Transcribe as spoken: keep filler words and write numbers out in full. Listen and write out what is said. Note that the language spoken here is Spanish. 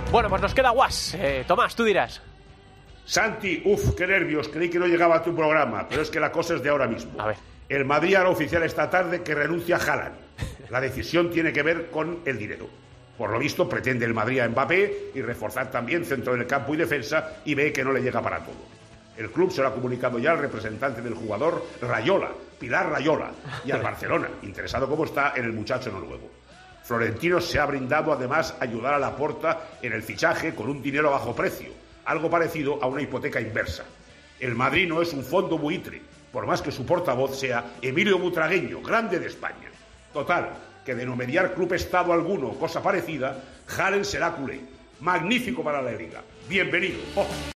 Bueno, pues nos queda Guas. Eh, Tomás, tú dirás. Santi, uff, qué nervios, creí que no llegaba a tu programa, pero es que la cosa es de ahora mismo. A ver. El Madrid hará oficial esta tarde que renuncia a Haaland. La decisión tiene que ver con el dinero. Por lo visto, pretende el Madrid a Mbappé y reforzar también centro del campo y defensa, y ve que no le llega para todo. El club se lo ha comunicado ya al representante del jugador, Rayola, Pilar Rayola, y al Barcelona, interesado como está en el muchacho noruego. Florentino se ha brindado además a ayudar a Laporta en el fichaje con un dinero a bajo precio, algo parecido a una hipoteca inversa. El Madrid no es un fondo buitre, por más que su portavoz sea Emilio Butragueño, grande de España. Total, que de no mediar club estado alguno o cosa parecida, Haaland será culé. Magnífico para la Liga. Bienvenido. Oh.